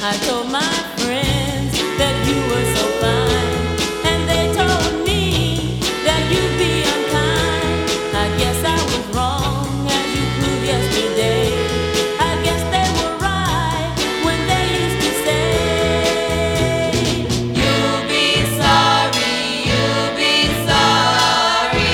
I told my friends that you were so fine, and they told me that you'd be unkind. I guess I was wrong, as you proved yesterday. I guess they were right when they used to say, you'll be sorry, you'll be sorry.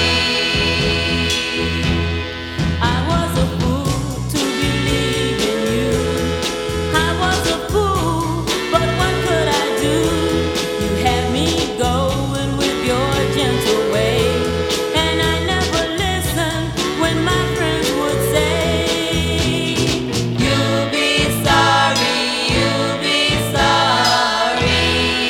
I was a fool to believe in you. I was a fool, but what could I do? You had me going with your gentle way, and I never listened when my friends would say, you'll be sorry, you'll be sorry.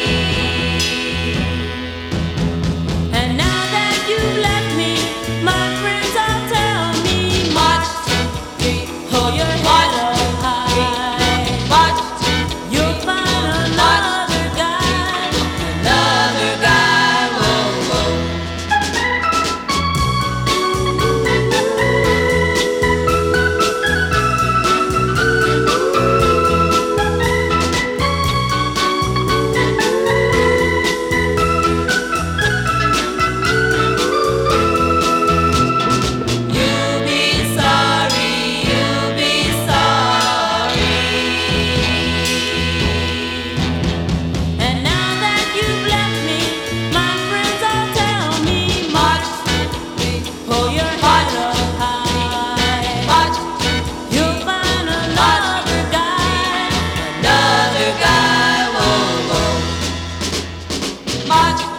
And now that you've left me, my friends all tell me, march, hold your head up high. You'll find another guy, whoa, whoa. You'll be sorry, you'll be sorry. And now that you've left me, my friends all tell me, march, pull your head up high. You'll find another guy, whoa, whoa. March.